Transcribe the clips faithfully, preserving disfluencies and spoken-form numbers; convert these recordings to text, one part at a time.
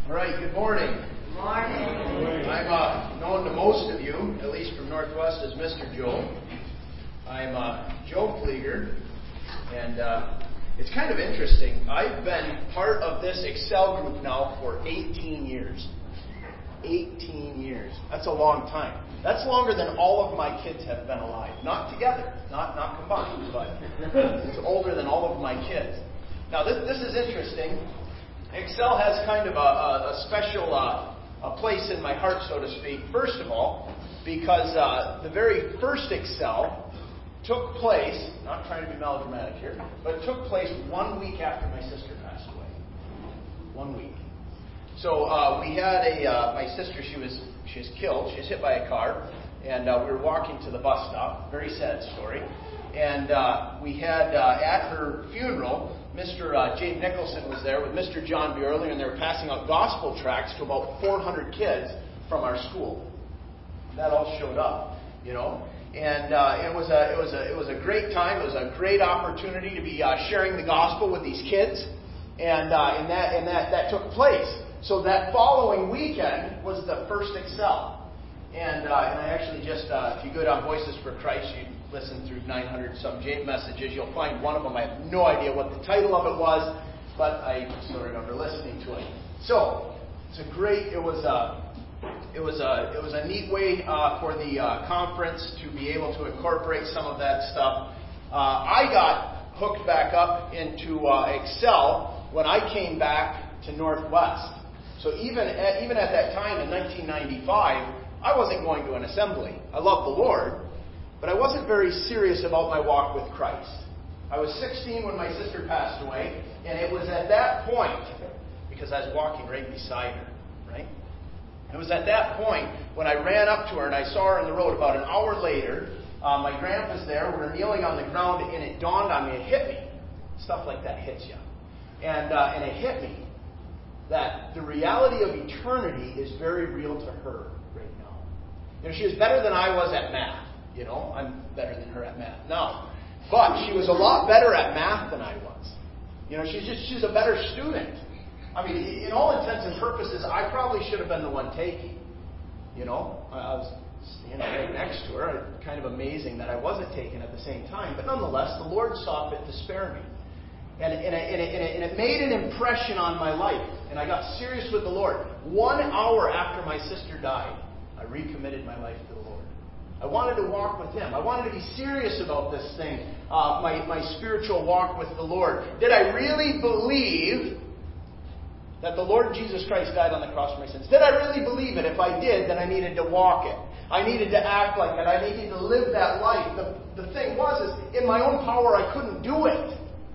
All right, good morning. Good morning. I'm uh, known to most of you, at least from Northwest, as Mister Joe. I'm uh, Joe Flieger, and uh, it's kind of interesting. I've been part of this Excel group now for eighteen years. eighteen years. That's a long time. That's longer than all of my kids have been alive. Not together, not not combined, but it's older than all of my kids. Now, this, this is interesting. Excel has kind of a, a, a special uh, a place in my heart, so to speak. First of all, because uh, the very first Excel took place, not trying to be melodramatic here, but it took place one week after my sister passed away. One week. So uh, we had a, uh, my sister, she was she was killed. She was hit by a car, and uh, we were walking to the bus stop. Very sad story. And uh, we had, uh, at her funeral, Mister Uh, James Nicholson was there with Mister John Bjorley, and they were passing out gospel tracts to about four hundred kids from our school. That all showed up, you know. And uh, it was a it was a it was a great time. It was a great opportunity to be uh, sharing the gospel with these kids, and uh, and that and that that took place. So that following weekend was the first Excel, and uh, and I actually just uh, if you go down Voices for Christ, you listen through nine hundred some James messages, you'll find one of them. I have no idea what the title of it was, but I still remember listening to it. So it's a great. It was a it was a it was a neat way uh, for the uh, conference to be able to incorporate some of that stuff. Uh, I got hooked back up into uh, Excel when I came back to Northwest. So even at, even at that time in nineteen ninety-five, I wasn't going to an assembly. I loved the Lord, but I wasn't very serious about my walk with Christ. I was sixteen when my sister passed away, and it was at that point, because I was walking right beside her, right? It was at that point when I ran up to her and I saw her in the road. About an hour later, uh, my grandpa's there. We're kneeling on the ground, and it dawned on me. It hit me. Stuff like that hits you. And, uh, and it hit me that the reality of eternity is very real to her right now. You know, she was better than I was at math. You know, I'm better than her at math now. But she was a lot better at math than I was. You know, she's just she's a better student. I mean, in all intents and purposes, I probably should have been the one taking. You know, I was standing right next to her. Kind of amazing that I wasn't taken at the same time. But nonetheless, the Lord saw fit to spare me. And, and, it, and, it, and it made an impression on my life. And I got serious with the Lord. One hour after my sister died, I recommitted my life to the Lord. I wanted to walk with Him. I wanted to be serious about this thing, uh, my, my spiritual walk with the Lord. Did I really believe that the Lord Jesus Christ died on the cross for my sins? Did I really believe it? If I did, then I needed to walk it. I needed to act like it. I needed to live that life. The, the thing was, is in my own power, I couldn't do it.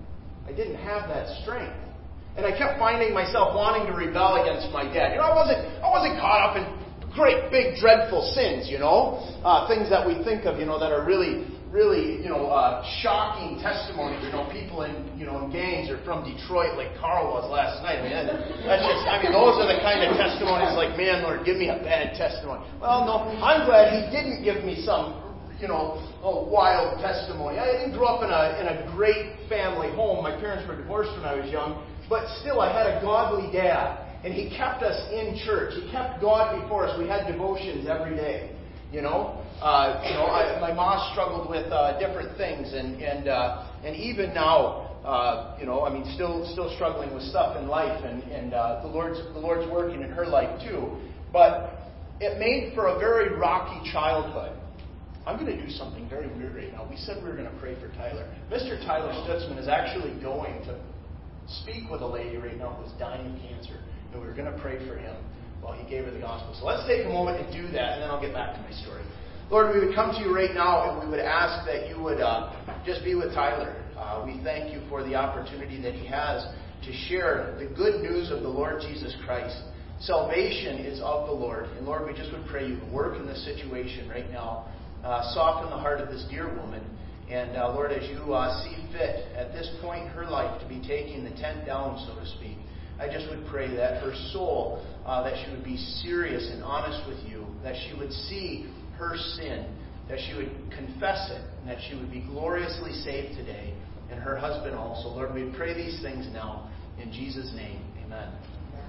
I didn't have that strength. And I kept finding myself wanting to rebel against my dad. You know, I wasn't I wasn't caught up in great, big, dreadful sins, you know. Uh, things that we think of, you know, that are really, really, you know, uh, shocking testimonies. You know, people in, you know, in gangs or from Detroit like Carl was last night. I mean, that, that's just, I mean, those are the kind of testimonies like, man, Lord, give me a bad testimony. Well, no, I'm glad He didn't give me some, you know, a wild testimony. I didn't grow up in a in a great family home. My parents were divorced when I was young, but still I had a godly dad, and he kept us in church. He kept God before us. We had devotions every day. You know, uh, you know, I, my mom struggled with uh, different things, and and uh, and even now, uh, you know, I mean, still still struggling with stuff in life, and and uh, the Lord's the Lord's working in her life too. But it made for a very rocky childhood. I'm going to do something very weird right now. We said we were going to pray for Tyler. Mister Tyler Stutzman is actually going to speak with a lady right now who's dying of cancer. And we were going to pray for him while he gave her the gospel. So let's take a moment and do that, and then I'll get back to my story. Lord, we would come to you right now, and we would ask that you would uh, just be with Tyler. Uh, we thank you for the opportunity that he has to share the good news of the Lord Jesus Christ. Salvation is of the Lord. And Lord, we just would pray you would work in this situation right now. Uh, soften the heart of this dear woman. And uh, Lord, as you uh, see fit at this point in her life to be taking the tent down, so to speak, I just would pray that her soul, uh, that she would be serious and honest with you, that she would see her sin, that she would confess it, and that she would be gloriously saved today, and her husband also. Lord, we pray these things now in Jesus' name. Amen.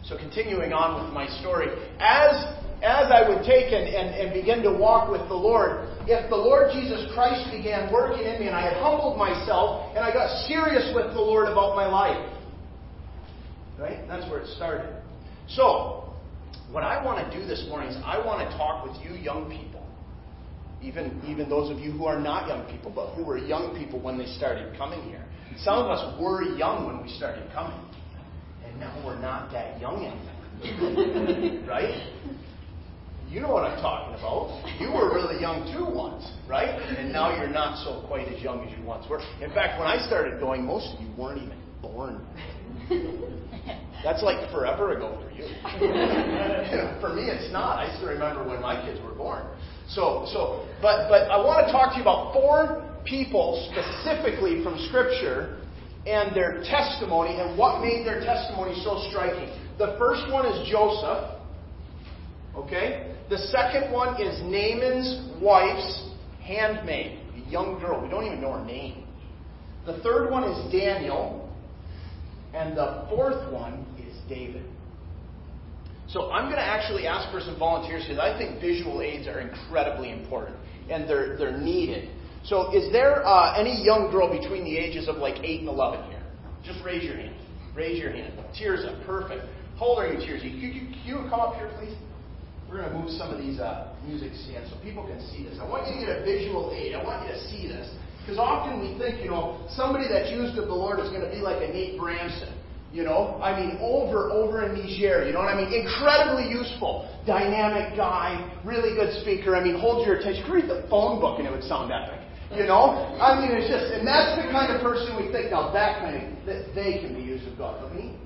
So continuing on with my story, as as I would take and, and, and begin to walk with the Lord, if the Lord Jesus Christ began working in me and I had humbled myself and I got serious with the Lord about my life, right? And that's where it started. So, what I want to do this morning is I want to talk with you young people. Even, even those of you who are not young people, but who were young people when they started coming here. Some of us were young when we started coming. And now we're not that young anymore. Right? You know what I'm talking about. You were really young too once, right? And now you're not so quite as young as you once were. In fact, when I started going, most of you weren't even born. That's like forever ago for you. For me, it's not. I still remember when my kids were born. So, so, but, but I want to talk to you about four people specifically from Scripture and their testimony and what made their testimony so striking. The first one is Joseph. Okay? The second one is Naaman's wife's handmaid, a young girl. We don't even know her name. The third one is Daniel. And the fourth one is David. So I'm going to actually ask for some volunteers because I think visual aids are incredibly important. And they're they're needed. So is there uh, any young girl between the ages of like eight and eleven here? Just raise your hand. Raise your hand. Tirza, perfect. How old are you, Tirza? Can you, can you come up here, please? We're going to move some of these uh, music stands so people can see this. I want you to get a visual aid. I want you to see this. Because often we think, you know, somebody that's used of the Lord is going to be like a Nate Bramson. You know, I mean, over, over in Niger, you know what I mean? Incredibly useful, dynamic guy, really good speaker. I mean, hold your attention. Read the phone book and it would sound epic. You know? I mean, it's just, and that's the kind of person we think, now that kind of, that they can be used of God. But me,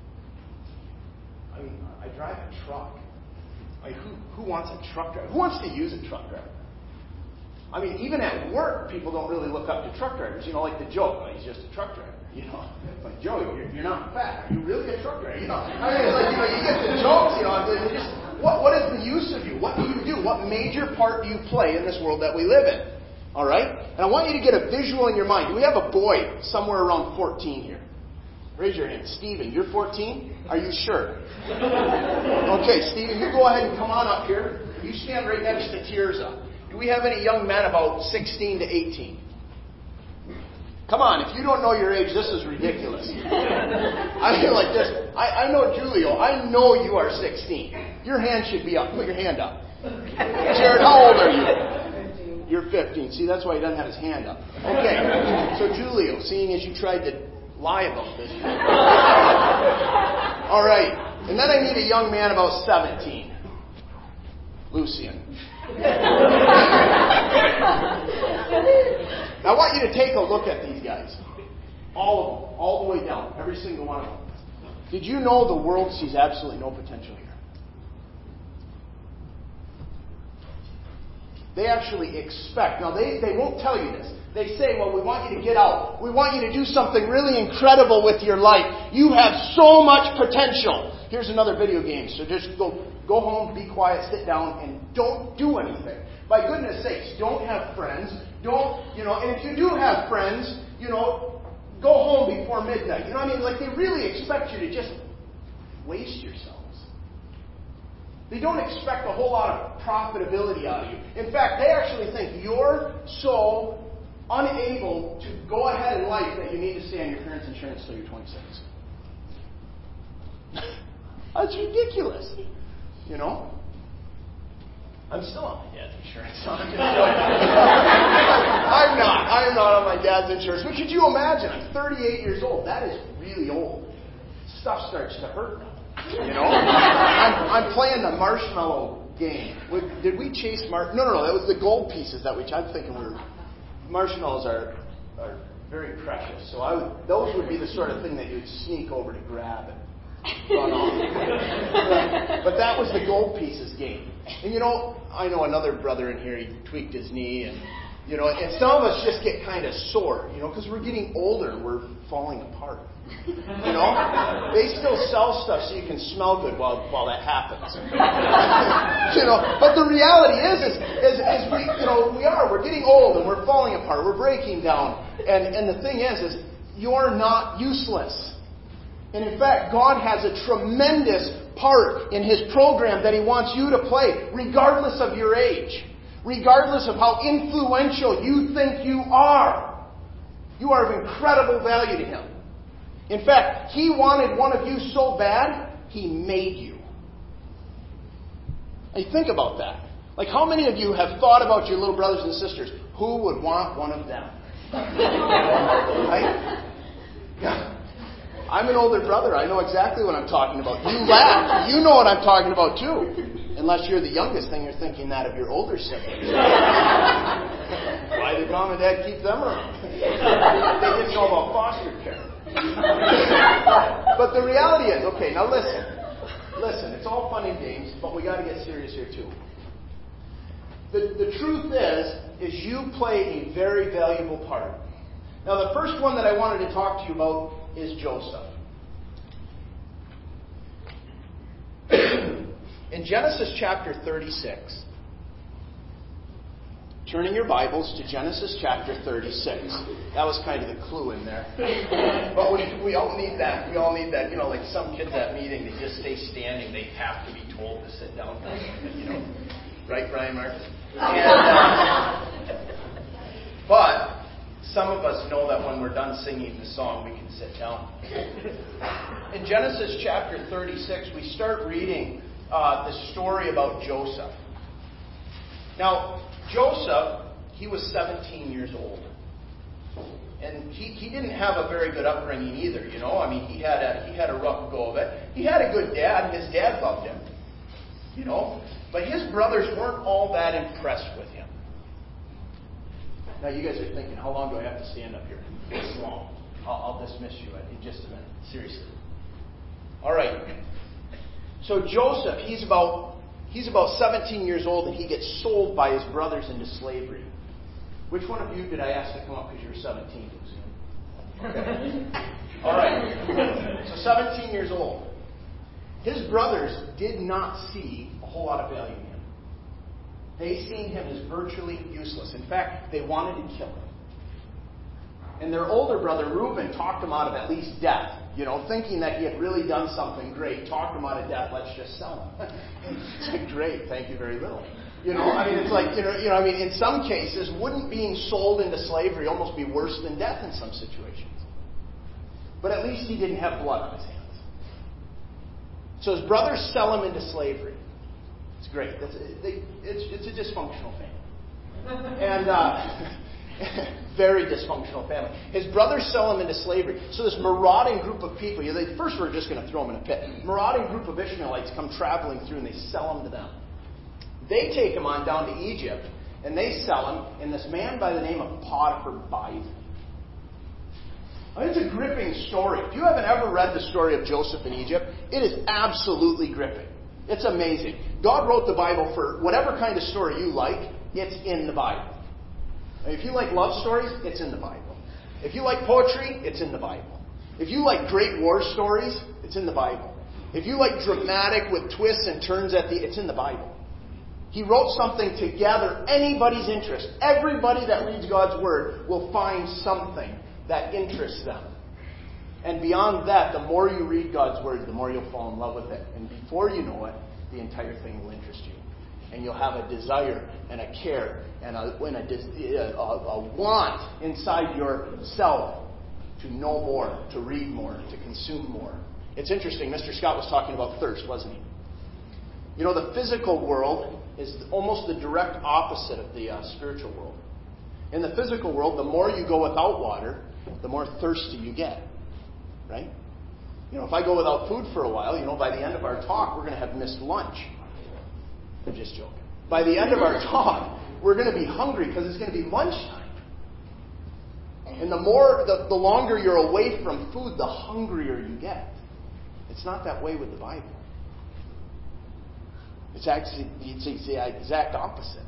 I mean, I drive a truck. I mean, who, who wants a truck driver? Who wants to use a truck driver? I mean, even at work, people don't really look up to truck drivers. You know, like the joke, like, he's just a truck driver. You know, like, Joey, you're, you're not fat. Are you really a truck driver? You know, I mean, it's like, you know, you get the jokes, you know, and just, what, what is the use of you? What do you do? What major part do you play in this world that we live in? All right? And I want you to get a visual in your mind. Do we have a boy somewhere around fourteen here? Raise your hand. Stephen, you're fourteen? Are you sure? Okay, Stephen, you go ahead and come on up here. You stand right next to Tirza. Do we have any young men about sixteen to eighteen? Come on, if you don't know your age, this is ridiculous. I feel like this. I, I know Julio. I know you are sixteen. Your hand should be up. Put your hand up. Jared, how old are you? You're fifteen. See, that's why he doesn't have his hand up. Okay, so Julio, seeing as you tried to lie about this. All right, and then I need a young man about seventeen. Lucian. I want you to take a look at these guys. All of them. All the way down. Every single one of them. Did you know the world sees absolutely no potential here? They actually expect. Now, they, they won't tell you this. They say, well, we want you to get out. We want you to do something really incredible with your life. You have so much potential. Here's another video game. So just go, go home, be quiet, sit down, and don't do anything. By goodness sakes, don't have friends. Don't, you know, and if you do have friends, you know, go home before midnight. You know what I mean? Like, they really expect you to just waste yourselves. They don't expect a whole lot of profitability out of you. In fact, they actually think you're so unable to go ahead in life that you need to stay on your parents' insurance until you're twenty-six. That's ridiculous. You know? I'm still on my dad's insurance. So I'm, just I'm not. I'm not on my dad's insurance. But could you imagine? I'm thirty-eight years old. That is really old. Stuff starts to hurt now. You know? I'm, I'm playing the marshmallow game. Did we chase mar? No, no, no. That was the gold pieces that we. I'm thinking we were. Marshmallows are are very precious. So I would. Those would be the sort of thing that you'd sneak over to grab and run off. but, but that was the gold pieces game. And you know, I know another brother in here. He tweaked his knee, and you know, and some of us just get kind of sore. You know, because we're getting older. We're falling apart. You know, they still sell stuff so you can smell good while while that happens. You know, but the reality is, is, is, is we, you know, we are. We're getting old and we're falling apart. We're breaking down. And and the thing is, is you're not useless. And in fact, God has a tremendous part in His program that He wants you to play, regardless of your age. Regardless of how influential you think you are. You are of incredible value to Him. In fact, He wanted one of you so bad, He made you. Hey, think about that. Like, how many of you have thought about your little brothers and sisters? Who would want one of them? Right? Yeah. I'm an older brother. I know exactly what I'm talking about. You laugh. You know what I'm talking about, too. Unless you're the youngest, then you're thinking that of your older siblings. Why did mom and dad keep them around? They didn't know about foster care. But the reality is, okay, now listen. Listen, it's all fun and games, but we got to get serious here too. The, the truth is, is you play a very valuable part. Now the first one that I wanted to talk to you about is Joseph. In Genesis chapter thirty-six, turning your Bibles to Genesis chapter thirty-six. That was kind of the clue in there. But we, we all need that. We all need that. You know, like some kids at meeting, they just stay standing. They have to be told to sit down. You know, right, Brian Mark? And, uh, but some of us know that when we're done singing the song, we can sit down. In Genesis chapter thirty-six, we start reading uh, the story about Joseph. Now, Joseph, he was seventeen years old. And he, he didn't have a very good upbringing either, you know. I mean, he had a he had a rough go of it. He had a good dad. His dad loved him, you know. But his brothers weren't all that impressed with him. Now, you guys are thinking, how long do I have to stand up here? This long. I'll, I'll dismiss you in just a minute. Seriously. All right. So Joseph, he's about he's about seventeen years old, and he gets sold by his brothers into slavery. Which one of you did I ask to come up because you were seventeen? Okay. All right. So seventeen years old. His brothers did not see a whole lot of value in him. They seen him as virtually useless. In fact, they wanted to kill him. And their older brother, Reuben, talked him out of at least death. You know, thinking that he had really done something great. Talked him out of death. Let's just sell him. It's like, great. Thank you very little. You know, I mean, it's like, you know, you know, I mean, in some cases, wouldn't being sold into slavery almost be worse than death in some situations? But at least he didn't have blood on his hands. So his brothers sell him into slavery. It's great. That's, they, it's, it's a dysfunctional family. And, uh, very dysfunctional family. His brothers sell him into slavery. So this marauding group of people, you know, they, first we're just going to throw him in a pit. Marauding group of Ishmaelites come traveling through and they sell him to them. They take him on down to Egypt and they sell him, and this man by the name of Potiphar buys him. It's a gripping story. If you haven't ever read the story of Joseph in Egypt, it is absolutely gripping. It's amazing. God wrote the Bible for whatever kind of story you like, it's in the Bible. If you like love stories, it's in the Bible. If you like poetry, it's in the Bible. If you like great war stories, it's in the Bible. If you like dramatic with twists and turns at the, it's in the Bible. He wrote something to gather anybody's interest. Everybody that reads God's Word will find something that interests them. And beyond that, the more you read God's Word, the more you'll fall in love with it. And before you know it, the entire thing will interest you. And you'll have a desire and a care and a, and a, a, a want inside yourself to know more, to read more, to consume more. It's interesting. Mister Scott was talking about thirst, wasn't he? You know, the physical world is almost the direct opposite of the uh, spiritual world. In the physical world, the more you go without water, the more thirsty you get. Right? You know, if I go without food for a while, you know, by the end of our talk, we're going to have missed lunch. I'm just joking. By the end of our talk, we're going to be hungry because it's going to be lunchtime. And the more, the, the longer you're away from food, the hungrier you get. It's not that way with the Bible. It's actually it's the exact opposite.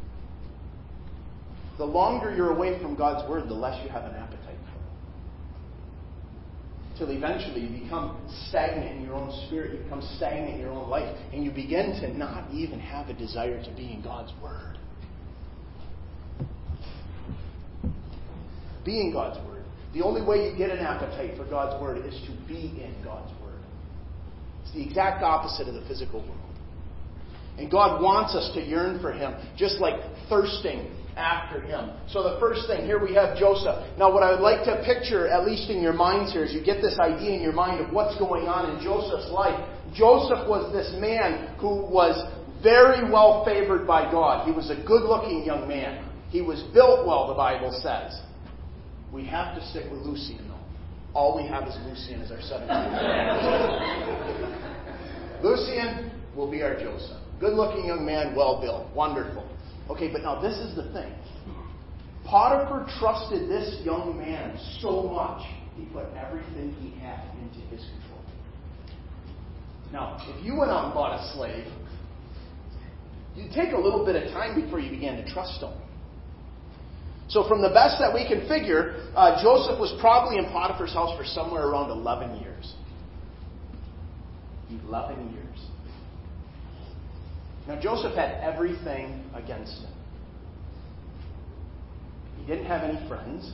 The longer you're away from God's Word, the less you have an appetite for it. Till eventually you become stagnant in your own spirit, you become stagnant in your own life, and you begin to not even have a desire to be in God's Word. Be in God's Word. The only way you get an appetite for God's Word is to be in God's Word. It's the exact opposite of the physical world. And God wants us to yearn for Him, just like thirsting after Him. So the first thing, here we have Joseph. Now what I would like to picture, at least in your minds here, is you get this idea in your mind of what's going on in Joseph's life. Joseph was this man who was very well favored by God. He was a good-looking young man. He was built well, the Bible says. We have to stick with Lucian, though. All we have is Lucian as our seventeenth. Lucian will be our Joseph. Good-looking young man, well-built. Wonderful. Okay, but now this is the thing. Potiphar trusted this young man so much, he put everything he had into his control. Now, if you went out and bought a slave, you'd take a little bit of time before you began to trust him. So from the best that we can figure, uh, Joseph was probably in Potiphar's house for somewhere around eleven years. eleven years. Now, Joseph had everything against him. He didn't have any friends.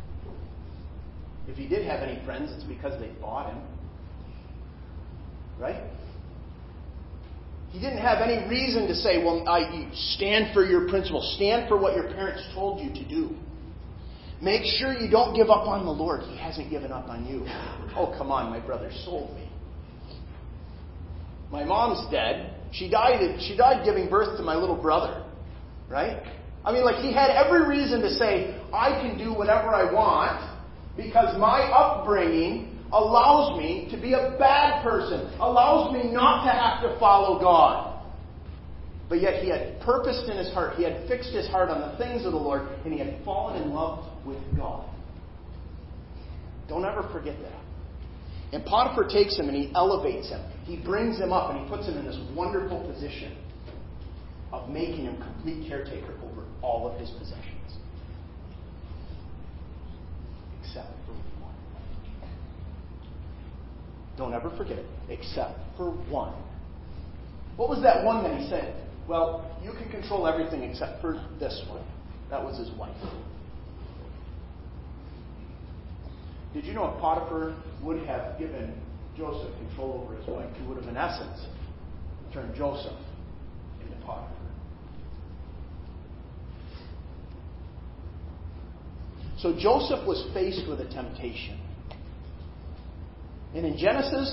If he did have any friends, it's because they bought him. Right? He didn't have any reason to say, well, I, you stand for your principles. Stand for what your parents told you to do. Make sure you don't give up on the Lord. He hasn't given up on you. Oh, come on, my brother sold me. My mom's dead. She died, she died giving birth to my little brother. Right? I mean, like, he had every reason to say, I can do whatever I want because my upbringing allows me to be a bad person, allows me not to have to follow God. But yet he had purposed in his heart, he had fixed his heart on the things of the Lord, and he had fallen in love with God. Don't ever forget that. And Potiphar takes him and he elevates him. He brings him up and he puts him in this wonderful position of making him complete caretaker over all of his possessions. Except for one. Don't ever forget it. Except for one. What was that one that he said? Well, you can control everything except for this one. That was his wife. Did you know if Potiphar would have given Joseph control over his wife, he would have, in essence, turned Joseph into Potiphar. So Joseph was faced with a temptation. And in Genesis,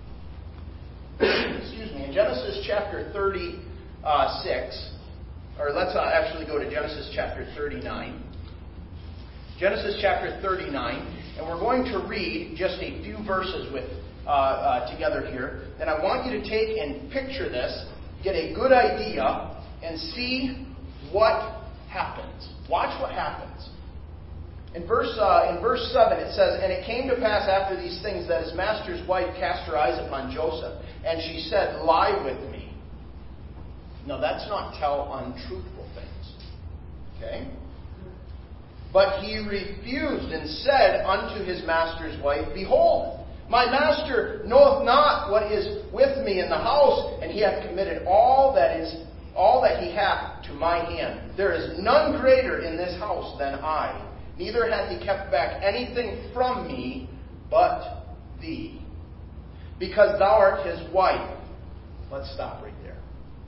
excuse me, in Genesis chapter thirty-six, or let's uh, actually go to Genesis chapter thirty-nine. Genesis chapter thirty-nine, and we're going to read just a few verses with uh, uh, together here. And I want you to take and picture this, get a good idea, and see what happens. Watch what happens. In verse uh, in verse seven, it says, "And it came to pass after these things that his master's wife cast her eyes upon Joseph, and she said, 'Lie with me.'" No, that's not tell untruthful things. Okay? "But he refused and said unto his master's wife, 'Behold, my master knoweth not what is with me in the house, and he hath committed all that is all that he hath to my hand. There is none greater in this house than I. Neither hath he kept back anything from me but thee, because thou art his wife.'" Let's stop right there.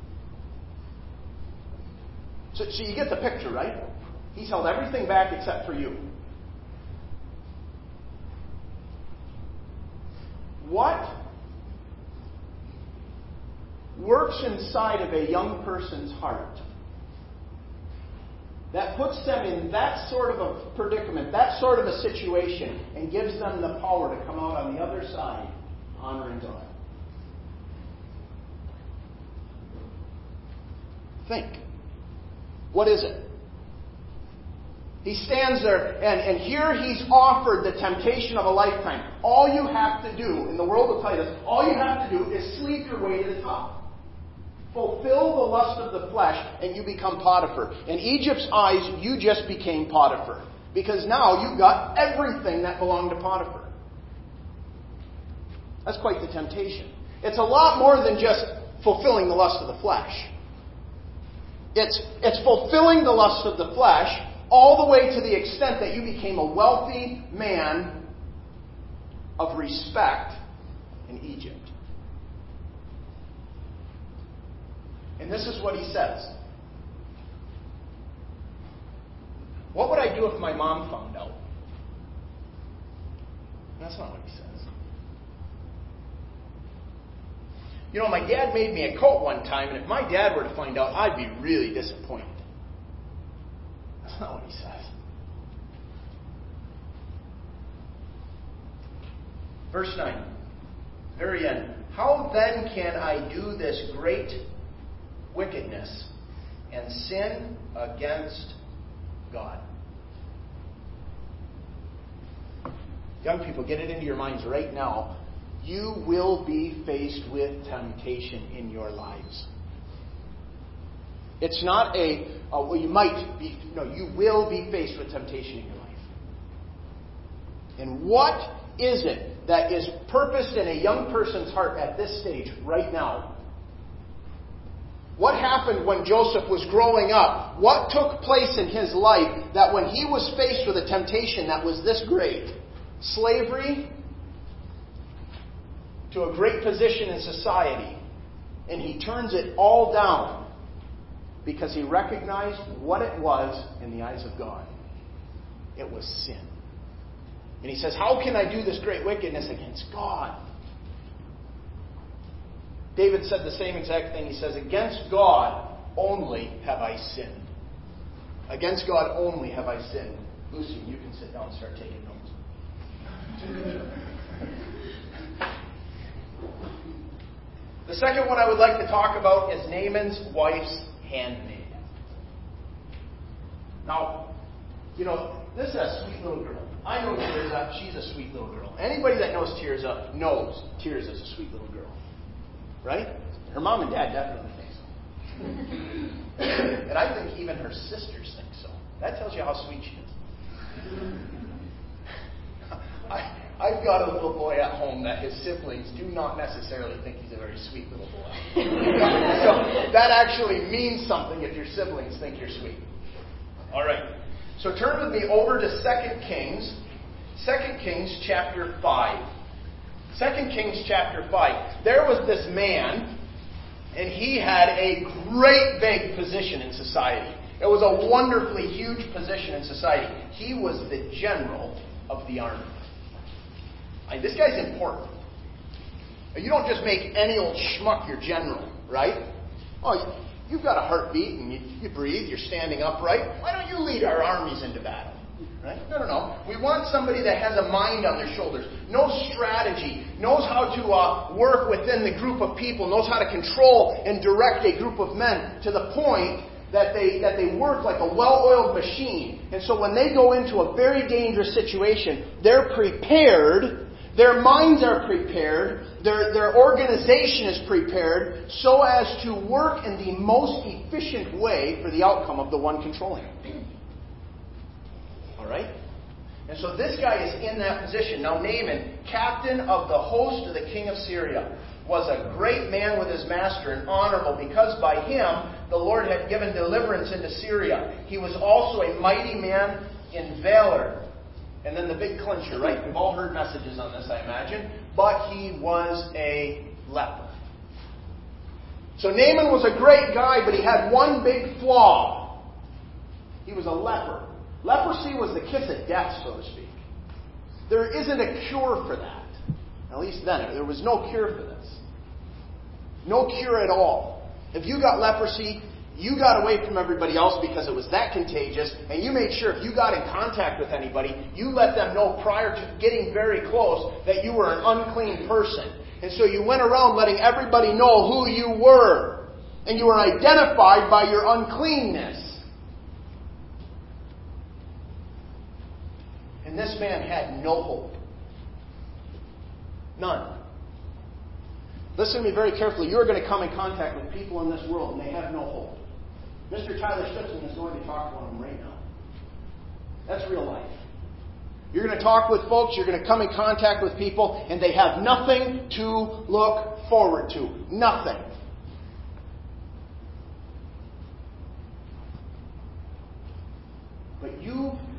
So, so you get the picture, right? He's held everything back except for you. What works inside of a young person's heart that puts them in that sort of a predicament, that sort of a situation, and gives them the power to come out on the other side honoring God? Think. What is it? He stands there, and, and here he's offered the temptation of a lifetime. All you have to do, in the world of Titus, all you have to do is sleep your way to the top. Fulfill the lust of the flesh, and you become Potiphar. In Egypt's eyes, you just became Potiphar. Because now you've got everything that belonged to Potiphar. That's quite the temptation. It's a lot more than just fulfilling the lust of the flesh. It's, it's fulfilling the lust of the flesh all the way to the extent that you became a wealthy man of respect in Egypt. And this is what he says. What would I do if my mom found out? That's not what he says. You know, my dad made me a coat one time, and if my dad were to find out, I'd be really disappointed. That's not what he says. Verse nine, very end. How then can I do this great wickedness and sin against God? Young people, get it into your minds right now. You will be faced with temptation in your lives. It's not a, uh, well, you might be, no, you will be faced with temptation in your life. And what is it that is purposed in a young person's heart at this stage, right now? What happened when Joseph was growing up? What took place in his life that when he was faced with a temptation that was this great? Slavery to a great position in society. And he turns it all down because he recognized what it was in the eyes of God. It was sin. And he says, how can I do this great wickedness against God? David said the same exact thing. He says, against God only have I sinned. Against God only have I sinned. Lucy, you can sit down and start taking notes. The second one I would like to talk about is Naaman's wife's handmaid. Now, you know, this is a sweet little girl. I know Tirza. She's a sweet little girl. Anybody that knows Tirza knows Tirza is a sweet little girl. Right? Her mom and dad definitely think so. And I think even her sisters think so. That tells you how sweet she is. I, I've got a little boy at home that his siblings do not necessarily think he's a very sweet little boy. So that actually means something if your siblings think you're sweet. All right. So turn with me over to Second Kings. Second Kings chapter five. Second Kings chapter five. There was this man, and he had a great big position in society. It was a wonderfully huge position in society. He was the general of the army. I mean, this guy's important. You don't just make any old schmuck your general, right? Oh, you've got a heartbeat and you, you breathe, you're standing upright. Why don't you lead our armies into battle? Right? No, no, no. We want somebody that has a mind on their shoulders, knows strategy, knows how to uh, work within the group of people, knows how to control and direct a group of men to the point that they that they work like a well-oiled machine. And so when they go into a very dangerous situation, they're prepared. Their minds are prepared. Their, their organization is prepared so as to work in the most efficient way for the outcome of the one controlling it. All right? And so this guy is in that position. Now Naaman, captain of the host of the king of Syria, was a great man with his master and honorable, because by him the Lord had given deliverance into Syria. He was also a mighty man in valor. And then the big clincher, right? We've all heard messages on this, I imagine. But he was a leper. So Naaman was a great guy, but he had one big flaw. He was a leper. Leprosy was the kiss of death, so to speak. There isn't a cure for that. At least then, there was no cure for this. No cure at all. If you got leprosy, you got away from everybody else because it was that contagious, and you made sure if you got in contact with anybody, you let them know prior to getting very close that you were an unclean person. And so you went around letting everybody know who you were. And you were identified by your uncleanness. And this man had no hope. None. Listen to me very carefully. You're going to come in contact with people in this world, and they have no hope. Mister Tyler Stippson is going to talk to one of them right now. That's real life. You're going to talk with folks, you're going to come in contact with people, and they have nothing to look forward to. Nothing. But you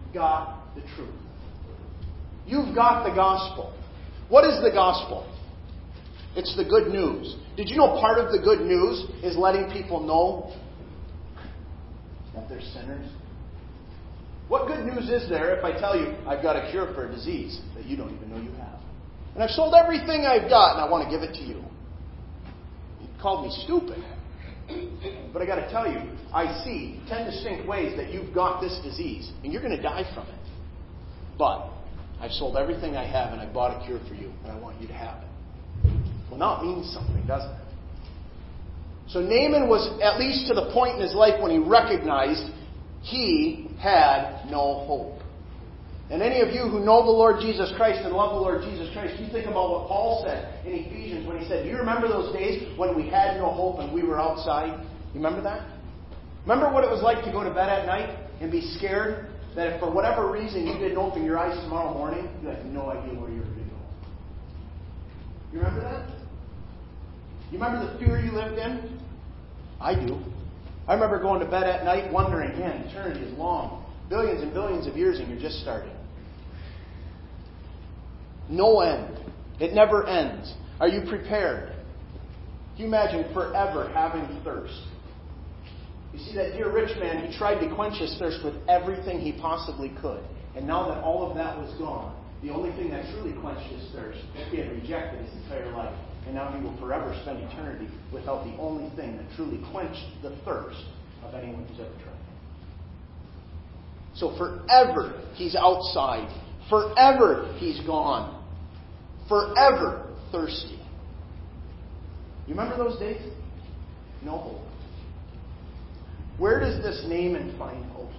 got the truth. You've got the gospel. What is the gospel? It's the good news. Did you know part of the good news is letting people know that they're sinners? What good news is there if I tell you I've got a cure for a disease that you don't even know you have? And I've sold everything I've got and I want to give it to you. You called me stupid. But I got to tell you, I see ten distinct ways that you've got this disease and you're going to die from it. But I've sold everything I have and I bought a cure for you and I want you to have it. Well, now it means something, doesn't it? So Naaman was at least to the point in his life when he recognized he had no hope. And any of you who know the Lord Jesus Christ and love the Lord Jesus Christ, you think about what Paul said in Ephesians when he said, do you remember those days when we had no hope and we were outside? You remember that? Remember what it was like to go to bed at night and be scared that if for whatever reason you didn't open your eyes tomorrow morning, you had no idea where you were going to go. You remember that? You remember the fear you lived in? I do. I remember going to bed at night wondering, man, eternity is long. Billions and billions of years and you're just starting. No end. It never ends. Are you prepared? Can you imagine forever having thirst? You see, that dear rich man, he tried to quench his thirst with everything he possibly could. And now that all of that was gone, the only thing that truly quenched his thirst, he had rejected his entire life. And now he will forever spend eternity without the only thing that truly quenched the thirst of anyone who's ever tried. So forever he's outside. Forever he's gone. Forever thirsty. You remember those days? No hope. Where does this Naaman find hope?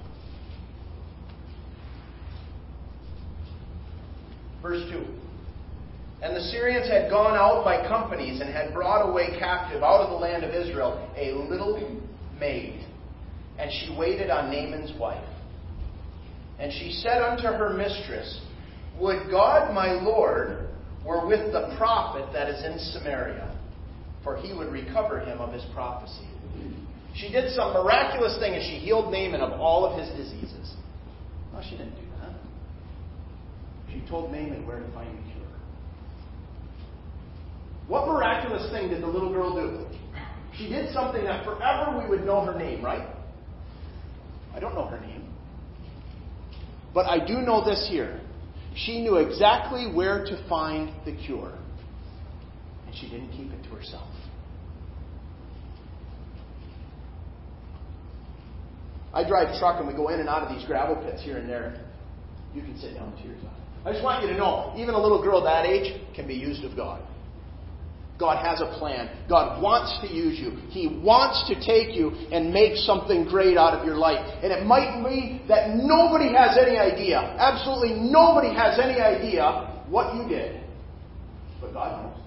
Verse two. And the Syrians had gone out by companies and had brought away captive out of the land of Israel a little maid. And she waited on Naaman's wife. And she said unto her mistress, would God my Lord were with the prophet that is in Samaria, for he would recover him of his prophecy. She did some miraculous thing and she healed Naaman of all of his diseases. No, she didn't do that. She told Naaman where to find the cure. What miraculous thing did the little girl do? She did something that forever we would know her name, right? I don't know her name. But I do know this here. She knew exactly where to find the cure. And she didn't keep it to herself. I drive truck and we go in and out of these gravel pits here and there. You can sit down, tears on. I just want you to know, even a little girl that age can be used of God. God has a plan. God wants to use you. He wants to take you and make something great out of your life. And it might be that nobody has any idea, absolutely nobody has any idea what you did. But God knows.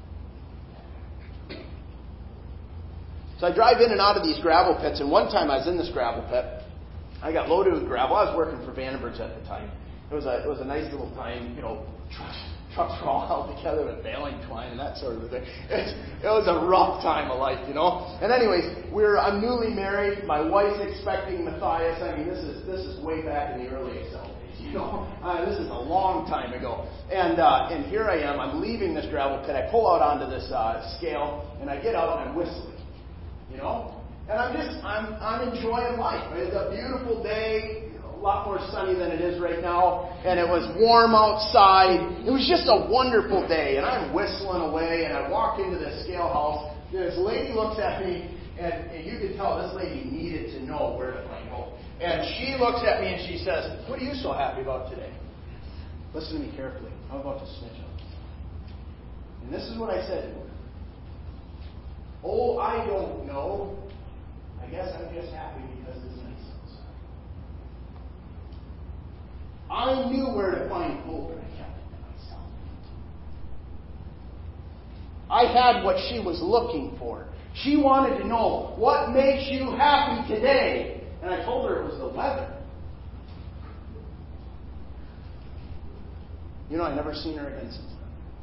So I drive in and out of these gravel pits, and one time I was in this gravel pit. I got loaded with gravel. I was working for Vandenberg's at the time. It was a it was a nice little time, you know, trucks, trucks were all held together with baling twine and that sort of thing. It, it was a rough time of life, you know. And anyways, we're I'm newly married. My wife's expecting Matthias. I mean, this is this is way back in the early Excel days, you know. Uh, this is a long time ago. And uh, and here I am. I'm leaving this gravel pit. I pull out onto this uh, scale, and I get out and I'm whistling. You know? And I'm just, I'm I'm enjoying life. It's a beautiful day, a lot more sunny than it is right now, and it was warm outside. It was just a wonderful day, and I'm whistling away, and I walk into this scale house, and this lady looks at me, and, and you can tell this lady needed to know where to find hope. And she looks at me and she says, what are you so happy about today? Listen to me carefully. I'm about to snitch on you. And this is what I said to her. Oh, I don't know. I guess I'm just happy because it's nice outside. I knew where to find hope, and I kept it to myself. I had what she was looking for. She wanted to know, what makes you happy today? And I told her it was the weather. You know, I've never seen her again since then.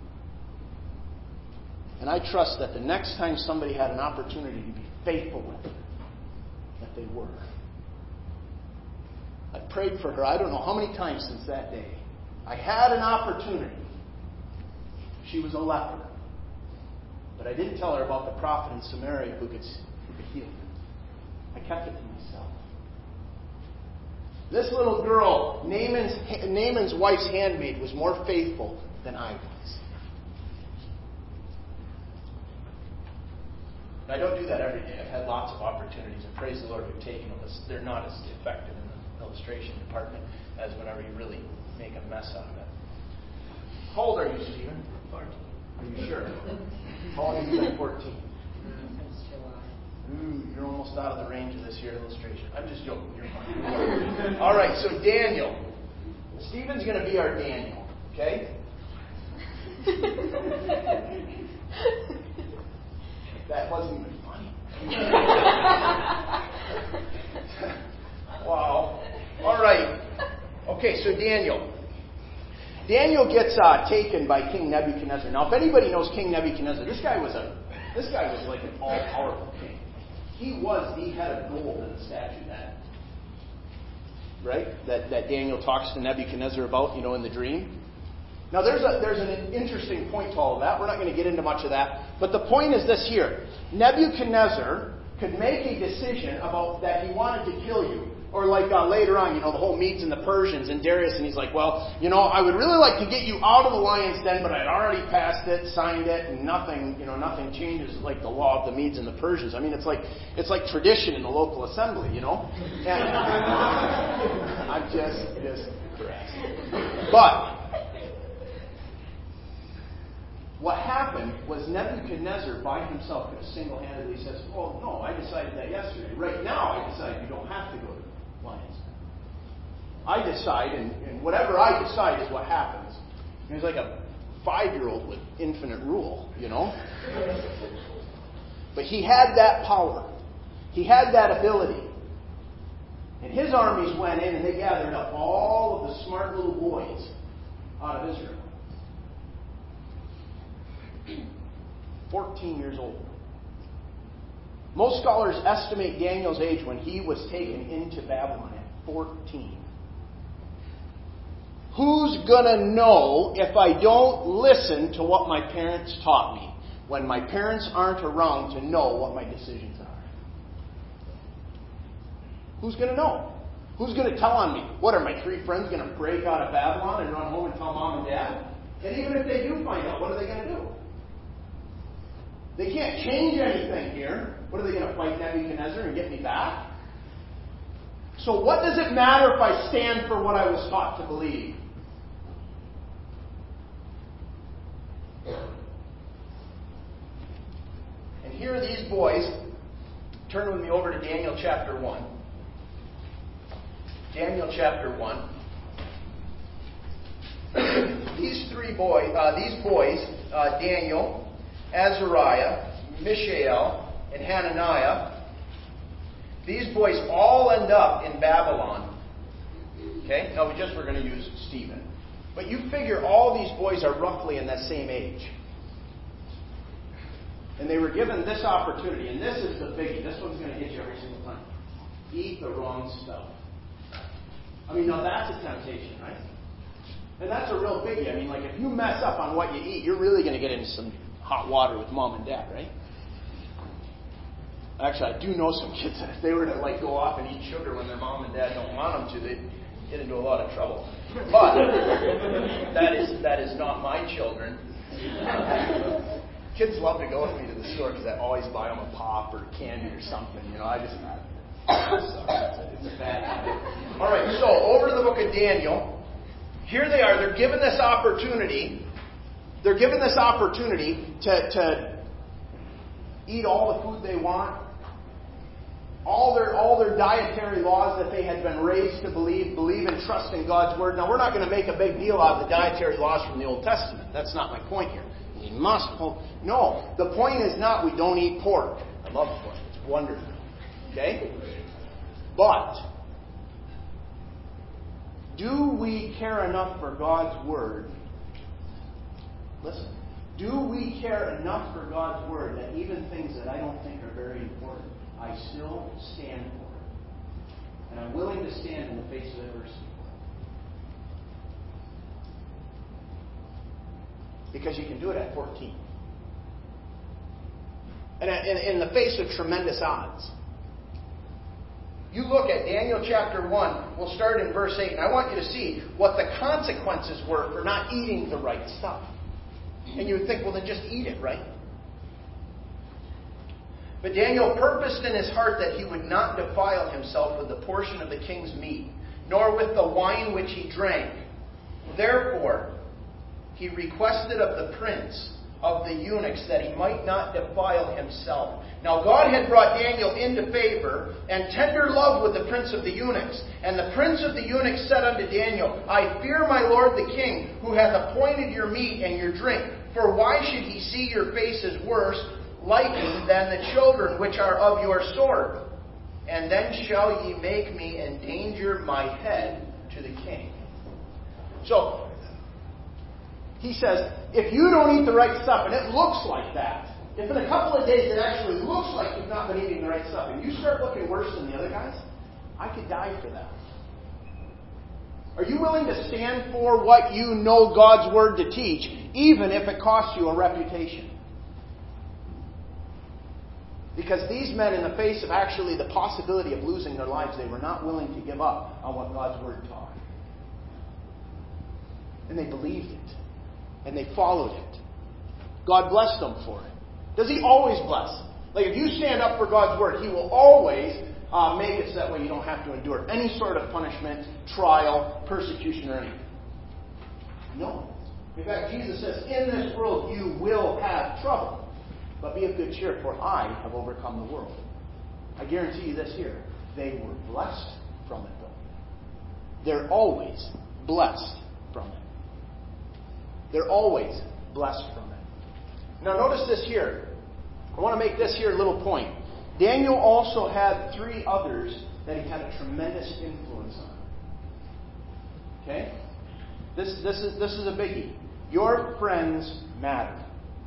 And I trust that the next time somebody had an opportunity to be faithful with her, that they were. I prayed for her, I don't know how many times since that day. I had an opportunity. She was a leper. But I didn't tell her about the prophet in Samaria who could, who could heal her. I kept it to myself. This little girl, Naaman's, Naaman's wife's handmaid, was more faithful than I was. And I don't do that every day. I've had lots of opportunities, and praise the Lord, we've taken them. They're not as effective in the illustration department as whenever you really make a mess out of it. How old are you, Stephen? fourteen. Are you sure? How long have you been fourteen? Since July. Ooh, you're almost out of the range of this here illustration. I'm just joking. You're fine. All right, so Daniel. Stephen's going to be our Daniel, okay? That wasn't even funny. Wow. All right. Okay, so Daniel. Daniel gets uh, taken by King Nebuchadnezzar. Now, if anybody knows King Nebuchadnezzar, this guy was a this guy was like an all-powerful king. He was the head of gold in the statue that, right? That that Daniel talks to Nebuchadnezzar about, you know, in the dream. Now, there's a there's an interesting point to all of that. We're not going to get into much of that, but the point is this here: Nebuchadnezzar could make a decision about that he wanted to kill you. Or like uh, later on, you know, the whole Medes and the Persians and Darius, and he's like, well, you know, I would really like to get you out of the lion's den, but I'd already passed it, signed it, and nothing, you know, nothing changes like the law of the Medes and the Persians. I mean, it's like it's like tradition in the local assembly, you know. And I'm just just caressing. But what happened was Nebuchadnezzar by himself could have single-handedly says, oh, no, I decided that yesterday. Right now, I decided you don't have to go to the lion's den. I decide, and, and whatever I decide is what happens. And he's like a five-year-old with infinite rule, you know? But he had that power. He had that ability. And his armies went in and they gathered up all of the smart little boys out of Israel. fourteen years old. Most scholars estimate Daniel's age when he was taken into Babylon at fourteen. Who's going to know if I don't listen to what my parents taught me when my parents aren't around to know what my decisions are? Who's going to know? Who's going to tell on me? What, are my three friends going to break out of Babylon and run home and tell mom and dad? And even if they do find out, what are they going to do? They can't change anything here. What are they going to fight Nebuchadnezzar and get me back? So what does it matter if I stand for what I was taught to believe? And here are these boys. Turn with me over to Daniel chapter one. Daniel chapter one. These three boys, uh, these boys, uh, Daniel, Azariah, Mishael, and Hananiah, these boys all end up in Babylon. Okay? Now, we just were going to use Stephen. But you figure all these boys are roughly in that same age. And they were given this opportunity, and this is the biggie. This one's going to hit you every single time. Eat the wrong stuff. I mean, now that's a temptation, right? And that's a real biggie. I mean, like, if you mess up on what you eat, you're really going to get into some hot water with mom and dad, right? Actually, I do know some kids that if they were to like go off and eat sugar when their mom and dad don't want them to, they'd get into a lot of trouble. But that is that is not my children. Kids love to go with me to the store because I always buy them a pop or candy or something. You know, I just sorry, it's a, it's a bad habit. All right, so over to the book of Daniel. Here they are. They're given this opportunity. They're given this opportunity to, to eat all the food they want. All their all their dietary laws that they had been raised to believe, believe and trust in God's Word. Now, we're not going to make a big deal out of the dietary laws from the Old Testament. That's not my point here. We must. No, the point is not we don't eat pork. I love pork. It's wonderful. Okay? But, do we care enough for God's Word? Listen. Do we care enough for God's Word that even things that I don't think are very important, I still stand for it? And I'm willing to stand in the face of adversity. Because you can do it at fourteen. And in the face of tremendous odds. You look at Daniel chapter one, we'll start in verse eight, and I want you to see what the consequences were for not eating the right stuff. And you would think, well, then just eat it, right? But Daniel purposed in his heart that he would not defile himself with the portion of the king's meat, nor with the wine which he drank. Therefore, he requested of the prince of the eunuchs that he might not defile himself. Now God had brought Daniel into favor and tender love with the prince of the eunuchs. And the prince of the eunuchs said unto Daniel, I fear my lord the king, who hath appointed your meat and your drink. For why should he see your faces worse liking than the children which are of your sort? And then shall ye make me endanger my head to the king. So, he says, if you don't eat the right stuff, and it looks like that, if in a couple of days it actually looks like you've not been eating the right stuff, and you start looking worse than the other guys, I could die for that. Are you willing to stand for what you know God's Word to teach, even if it costs you a reputation? Because these men, in the face of actually the possibility of losing their lives, they were not willing to give up on what God's Word taught. And they believed it. And they followed it. God blessed them for it. Does He always bless? Like if you stand up for God's Word, He will always uh, make it so that way you don't have to endure any sort of punishment, trial, persecution, or anything. No. In fact, Jesus says, in this world you will have trouble. But be of good cheer, for I have overcome the world. I guarantee you this here. They were blessed from it, though. They're always blessed from it. They're always blessed from it. Now notice this here. I want to make this here little point. Daniel also had three others that he had a tremendous influence on. Okay? This, this, is, this is a biggie. Your friends matter.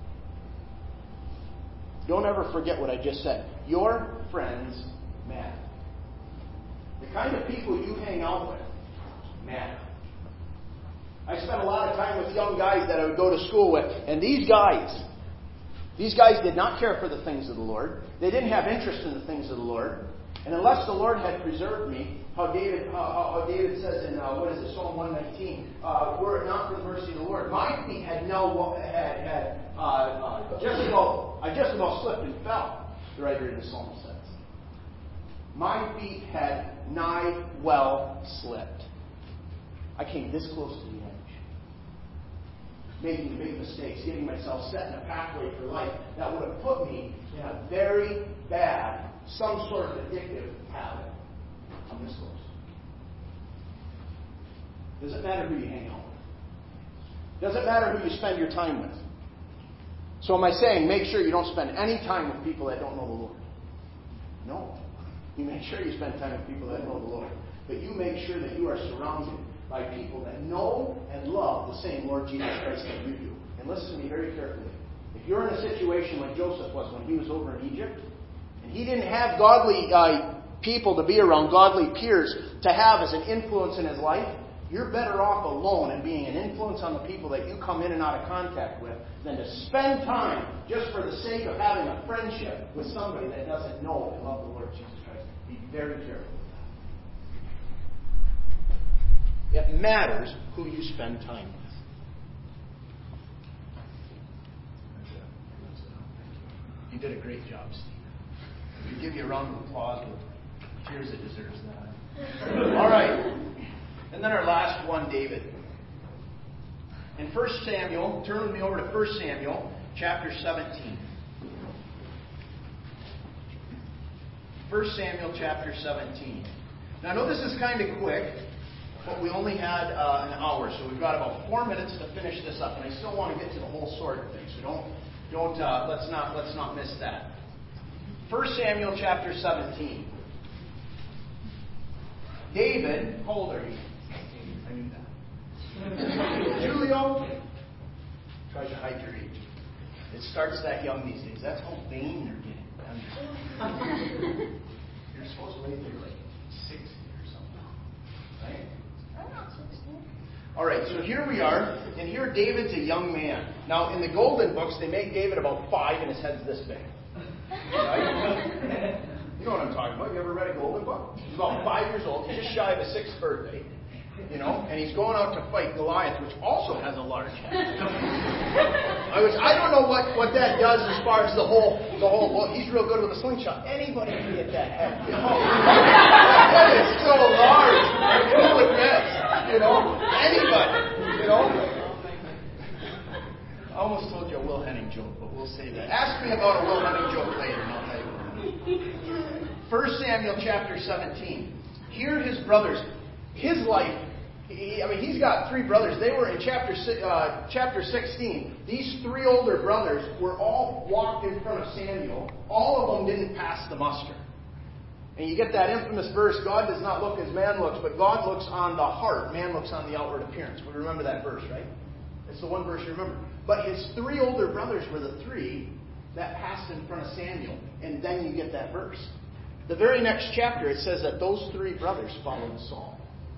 Don't ever forget what I just said. Your friends matter. The kind of people you hang out with matter. I spent a lot of time with young guys that I would go to school with, and these guys, these guys did not care for the things of the Lord. They didn't have interest in the things of the Lord. And unless the Lord had preserved me, how David, how, how David says in uh, what is it, Psalm one nineteen, uh, were it not for the mercy of the Lord, my feet had no had had uh, uh, just about I just about slipped and fell. The writer in the Psalm says, my feet had nigh well slipped. I came this close to the edge, making big mistakes, getting myself set in a pathway for life that would have put me in a very bad, some sort of addictive habit. I'm this close. Does it matter who you hang out with? Does it matter who you spend your time with? So am I saying make sure you don't spend any time with people that don't know the Lord? No. You make sure you spend time with people that know the Lord. But you make sure that you are surrounded by people that know and love the same Lord Jesus Christ that you do. And listen to me very carefully. If you're in a situation like Joseph was when he was over in Egypt, and he didn't have godly uh, people to be around, godly peers to have as an influence in his life, you're better off alone and being an influence on the people that you come in and out of contact with than to spend time just for the sake of having a friendship with somebody that doesn't know and love the Lord Jesus Christ. Be very careful. It matters who you spend time with. You did a great job, Steve. We give you a round of applause, but cheers, it deserves that. All right. And then our last one, David. In First Samuel, turn with me over to First Samuel, chapter seventeen. First Samuel, chapter seventeen. Now, I know this is kind of quick, but we only had uh, an hour, so we've got about four minutes to finish this up, and I still want to get to the whole sword thing. So don't, don't, uh, let's not, let's not miss that. First Samuel, chapter seventeen. David, how old are you? I knew that. Julio tries to hide your age. It starts that young these days. That's how vain they're getting. You're supposed to wait till you're like six years. All right, so here we are, and here David's a young man. Now, in the Golden Books, they make David about five, and his head's this big. Right? You know what I'm talking about. You ever read a Golden Book? He's about five years old. He's just shy of his sixth birthday. You know, and he's going out to fight Goliath, which also has a large head. I was, I don't know what, what that does as far as the whole, the whole, well, he's real good with a slingshot. Anybody can get that head, you know. That is so large. Cool with this, you know. Anybody, you know. I almost told you a Will Henning joke, but we'll say that. Ask me about a Will Henning joke later, and I'll tell you about it. First Samuel chapter seventeen. Here his brothers, his life, he, I mean, he's got three brothers. They were in chapter uh, chapter sixteen. These three older brothers were all walked in front of Samuel. All of them didn't pass the muster. And you get that infamous verse, God does not look as man looks, but God looks on the heart. Man looks on the outward appearance. We remember that verse, right? It's the one verse you remember. But his three older brothers were the three that passed in front of Samuel. And then you get that verse. The very next chapter, it says that those three brothers followed Saul.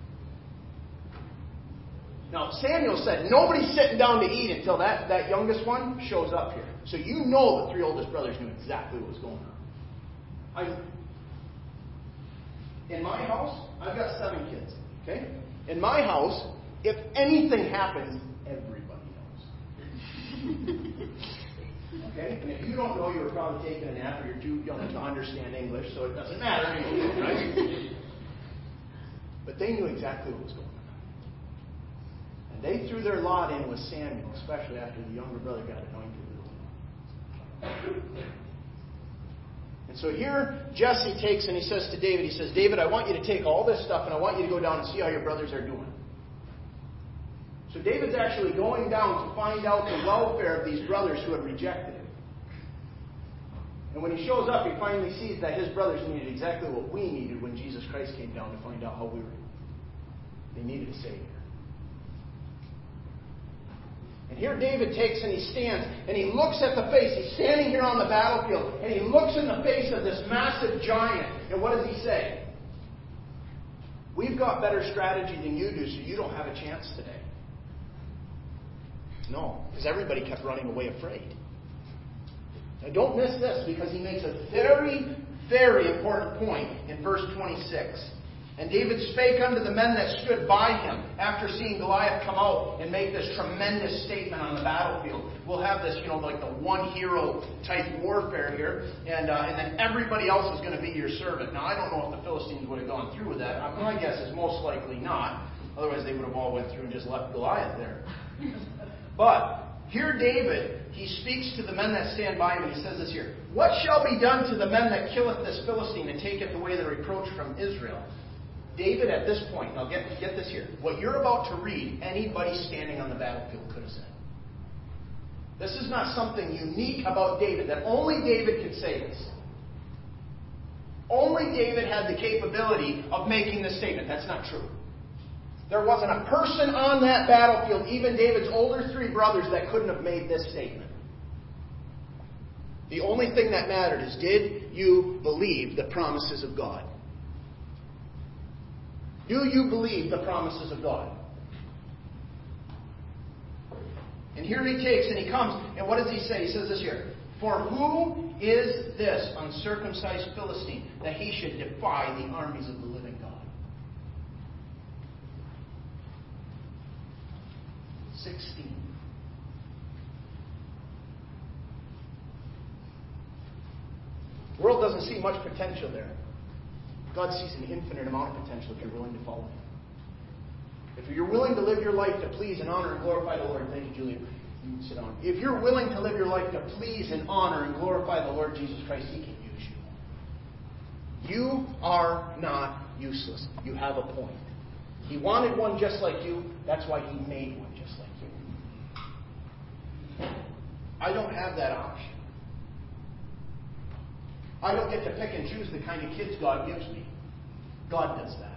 Now, Samuel said, nobody's sitting down to eat until that, that youngest one shows up here. So you know the three oldest brothers knew exactly what was going on. I, in my house, I've got seven kids. Okay? In my house, if anything happens, everybody knows. Okay? And if you don't know, you were probably taking a nap or you're too young to understand English, so it doesn't matter anyway, right? But they knew exactly what was going on. And they threw their lot in with Samuel, especially after the younger brother got anointed with oil. And so here Jesse takes and he says to David, he says, David, I want you to take all this stuff and I want you to go down and see how your brothers are doing. So David's actually going down to find out the welfare of these brothers who have rejected him. And when he shows up, he finally sees that his brothers needed exactly what we needed when Jesus Christ came down to find out how we were. They needed a Savior. And here David takes and he stands and he looks at the face. He's standing here on the battlefield and he looks in the face of this massive giant. And what does he say? We've got better strategy than you do, so you don't have a chance today. No, because everybody kept running away afraid. Now don't miss this, because he makes a very, very important point in verse twenty-six. And David spake unto the men that stood by him, after seeing Goliath come out and make this tremendous statement on the battlefield. We'll have this, you know, like the one hero type warfare here, and uh, and then everybody else is going to be your servant. Now I don't know if the Philistines would have gone through with that. My guess is most likely not. Otherwise they would have all went through and just left Goliath there. But here David, he speaks to the men that stand by him, and he says this here. What shall be done to the men that killeth this Philistine, and taketh away the reproach from Israel? David, at this point, now get, get this here. What you're about to read, anybody standing on the battlefield could have said. This is not something unique about David, that only David could say this. Only David had the capability of making this statement. That's not true. There wasn't a person on that battlefield, even David's older three brothers, that couldn't have made this statement. The only thing that mattered is, did you believe the promises of God? Do you believe the promises of God? And here he takes and he comes, and what does he say? He says this here. For who is this uncircumcised Philistine, that he should defy the armies of the living God? sixteen. The world doesn't see much potential there. God sees an infinite amount of potential if you're willing to follow Him. If you're willing to live your life to please and honor and glorify the Lord, thank you, Julia. You can sit down. If you're willing to live your life to please and honor and glorify the Lord Jesus Christ, He can use you. You are not useless. You have a point. He wanted one just like you. That's why He made one just like you. I don't have that option. I don't get to pick and choose the kind of kids God gives me. God does that.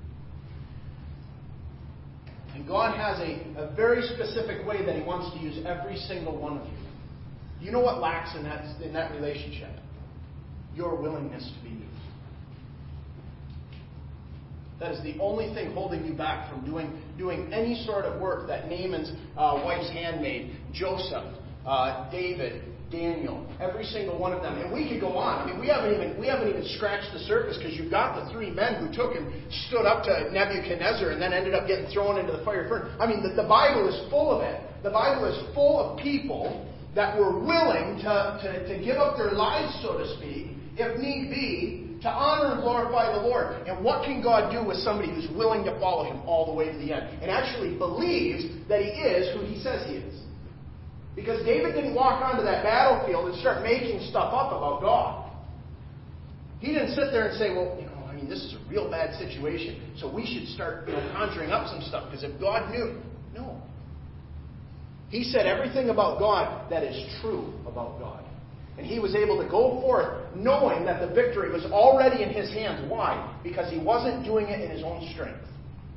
And God has a, a very specific way that He wants to use every single one of you. You know what lacks in that, in that relationship? Your willingness to be used. That is the only thing holding you back from doing, doing any sort of work that Naaman's uh, wife's handmaid, Joseph, uh, David, Daniel, every single one of them. And we could go on. I mean, we haven't even we haven't even scratched the surface, because you've got the three men who took and stood up to Nebuchadnezzar and then ended up getting thrown into the fire furnace. I mean, the, the Bible is full of it. The Bible is full of people that were willing to, to, to give up their lives, so to speak, if need be, to honor and glorify the Lord. And what can God do with somebody who's willing to follow Him all the way to the end and actually believes that He is who He says He is? Because David didn't walk onto that battlefield and start making stuff up about God. He didn't sit there and say, well, you know, I mean, this is a real bad situation, so we should start, you know, conjuring up some stuff, because if God knew. No. He said everything about God that is true about God. And he was able to go forth knowing that the victory was already in his hands. Why? Because he wasn't doing it in his own strength.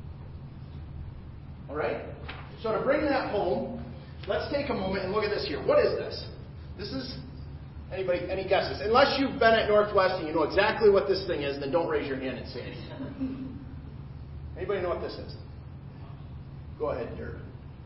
Alright? So to bring that home, let's take a moment and look at this here. What is this? This is... Anybody, any guesses? Unless you've been at Northwest and you know exactly what this thing is, then don't raise your hand and say anything. Anybody know what this is? Go ahead, Dirk.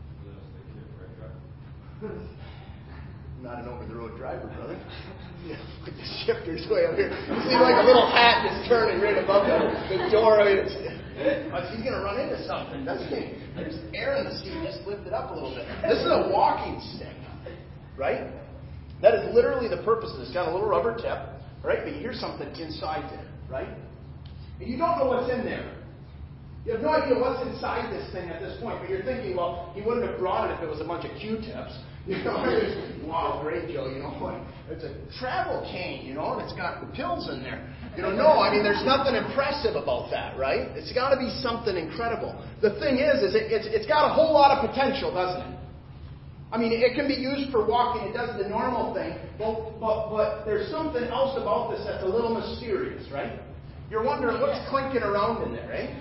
Not an over-the-road driver, brother. Yeah, like the shifter's way up here. You see like a little hat just turning right above the, the door. I mean, it's, oh, he's going to run into something, doesn't he? There's air in the seat. Just lift it up a little bit. This is a walking stick, right? That is literally the purpose of this. It's got a little rubber tip, right? But you hear something inside there, right? And you don't know what's in there. You have no idea what's inside this thing at this point. But you're thinking, well, he wouldn't have brought it if it was a bunch of Q-tips. You know, wow, great, Joe. You know what? It's a travel cane, you know, and it's got pills in there. You know, no, I mean, there's nothing impressive about that, right? It's got to be something incredible. The thing is, is it, it's, it's got a whole lot of potential, doesn't it? I mean, it can be used for walking. It does the normal thing. But, but, but there's something else about this that's a little mysterious, right? You're wondering what's clinking around in there, right?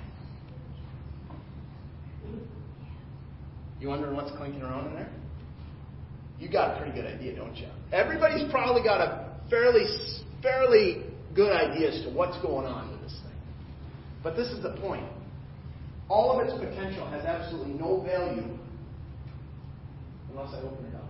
You wondering what's clinking around in there? You got a pretty good idea, don't you? Everybody's probably got a fairly, fairly good idea as to what's going on with this thing. But this is the point. All of its potential has absolutely no value unless I open it up.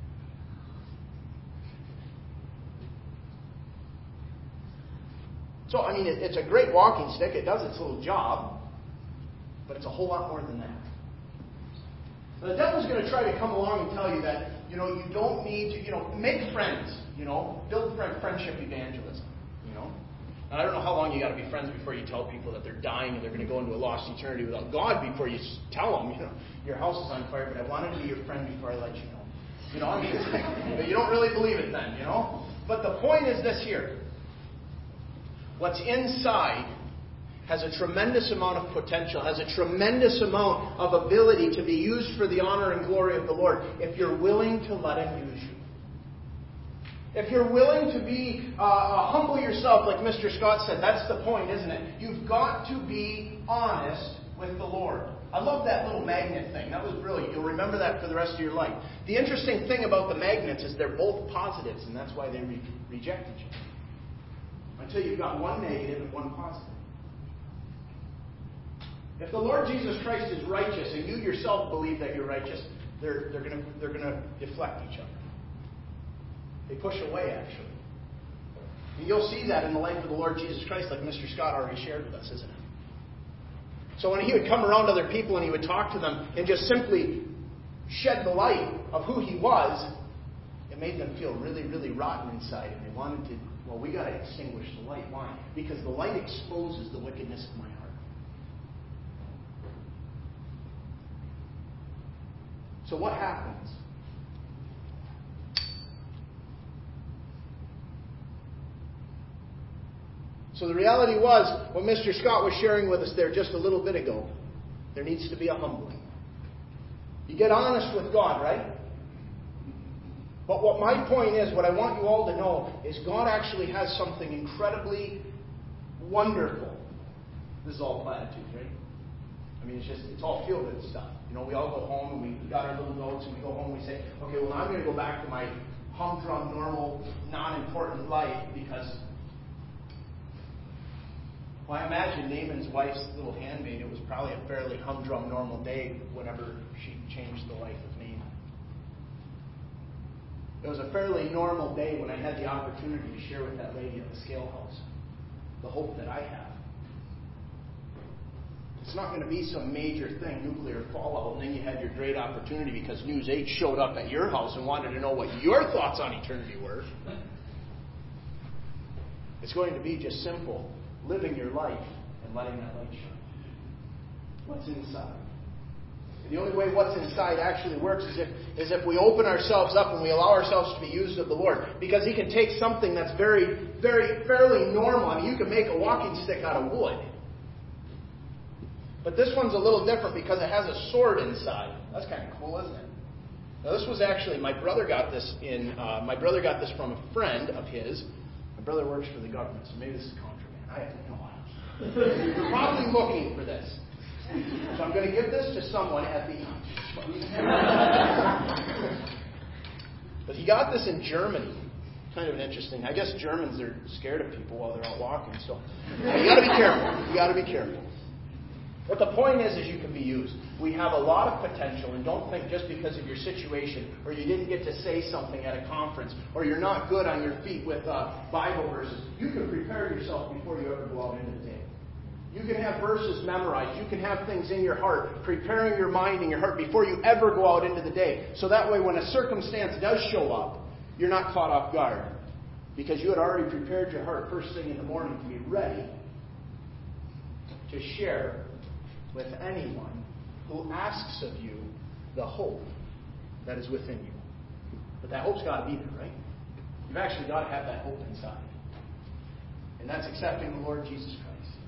So, I mean, it, it's a great walking stick. It does its little job. But it's a whole lot more than that. Now, the devil's going to try to come along and tell you that, you know, you don't need to, you know, make friends, you know, build friend, friendship evangelism, you know. And I don't know how long you got to be friends before you tell people that they're dying and they're going to go into a lost eternity without God before you tell them, you know, your house is on fire, but I wanted to be your friend before I let you know. You know, I mean, it's like, you don't really believe it then, you know. But the point is this here. What's inside has a tremendous amount of potential, has a tremendous amount of ability to be used for the honor and glory of the Lord if you're willing to let Him use you. If you're willing to be uh, uh, humble yourself, like Mister Scott said, that's the point, isn't it? You've got to be honest with the Lord. I love that little magnet thing. That was brilliant. You'll remember that for the rest of your life. The interesting thing about the magnets is they're both positives, and that's why they re- reject each other. Until you've got one negative and one positive. If the Lord Jesus Christ is righteous and you yourself believe that you're righteous, they're, they're going to they're going to deflect each other. They push away, actually. And you'll see that in the life of the Lord Jesus Christ, like Mister Scott already shared with us, isn't it? So when he would come around other people and he would talk to them and just simply shed the light of who he was, it made them feel really, really rotten inside. And they wanted to, well, we got to extinguish the light. Why? Because the light exposes the wickedness of my heart. So what happens? So the reality was, what Mister Scott was sharing with us there just a little bit ago, there needs to be a humbling. You get honest with God, right? But what my point is, what I want you all to know, is God actually has something incredibly wonderful. This is all platitudes, right? I mean, it's just, it's all feel-good stuff. You know, we all go home and we got our little notes and we go home and we say, okay, well, I'm going to go back to my humdrum, normal, non-important life because, Well, I imagine Naaman's wife's little handmaid, it was probably a fairly humdrum normal day whenever she changed the life of Naaman. It was a fairly normal day when I had the opportunity to share with that lady at the scale house the hope that I have. It's not going to be some major thing, nuclear fallout, and then you had your great opportunity because News eight showed up at your house and wanted to know what your thoughts on eternity were. It's going to be just simple, living your life and letting that light shine. What's inside? And the only way what's inside actually works is if, is if we open ourselves up and we allow ourselves to be used of the Lord. Because He can take something that's very, very, fairly normal. I mean, you can make a walking stick out of wood. But this one's a little different because it has a sword inside. That's kind of cool, isn't it? Now, this was actually, my brother got this in, uh, my brother got this from a friend of his. My brother works for the government, so maybe this is contraband. I have no idea. You're probably looking for this. So I'm going to give this to someone at the... But he got this in Germany. Kind of an interesting. I guess Germans are scared of people while they're out walking. So you got to be careful. You got to be careful. But the point is, is you can be used. We have a lot of potential, and don't think just because of your situation, or you didn't get to say something at a conference, or you're not good on your feet with uh, Bible verses. You can prepare yourself before you ever go out into the day. You can have verses memorized. You can have things in your heart, preparing your mind and your heart before you ever go out into the day. So that way, when a circumstance does show up, you're not caught off guard. Because you had already prepared your heart first thing in the morning to be ready to share with anyone who asks of you the hope that is within you. But that hope's got to be there, right? You've actually got to have that hope inside. And that's accepting the Lord Jesus Christ.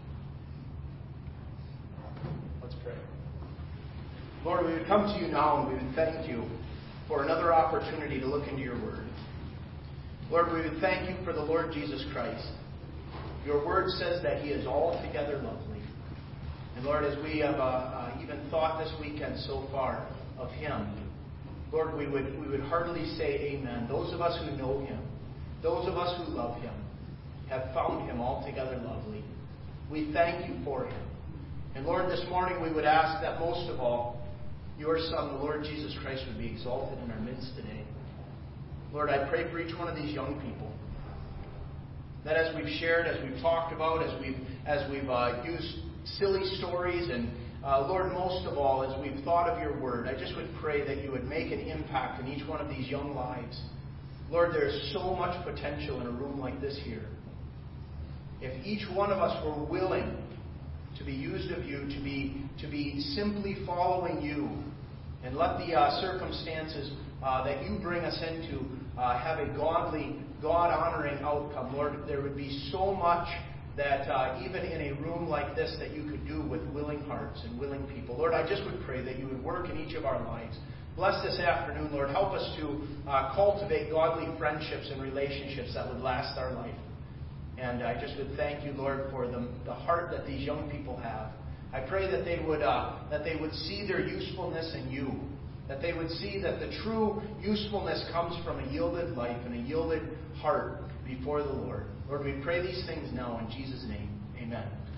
Let's pray. Lord, we would come to you now and we would thank you for another opportunity to look into your word. Lord, we would thank you for the Lord Jesus Christ. Your word says that he is altogether lovely. And Lord, as we have uh, uh, even thought this weekend so far of him, Lord, we would we would heartily say amen. Those of us who know him, those of us who love him, have found him altogether lovely. We thank you for him. And Lord, this morning we would ask that most of all, your Son, the Lord Jesus Christ, would be exalted in our midst today. Lord, I pray for each one of these young people, that as we've shared, as we've talked about, as we've as we've uh, used silly stories, and uh, Lord, most of all, as we've thought of your word, I just would pray that you would make an impact in each one of these young lives. Lord, there's so much potential in a room like this here. If each one of us were willing to be used of you, to be to be simply following you, and let the uh, circumstances uh, that you bring us into uh, have a godly, God-honoring outcome, Lord, there would be so much that uh, even in a room like this that you could do with willing hearts and willing people. Lord, I just would pray that you would work in each of our lives. Bless this afternoon, Lord. Help us to uh, cultivate godly friendships and relationships that would last our life. And I just would thank you, Lord, for the, the heart that these young people have. I pray that they would uh, that they would see their usefulness in you. That they would see that the true usefulness comes from a yielded life and a yielded heart before the Lord. Lord, we pray these things now in Jesus' name. Amen.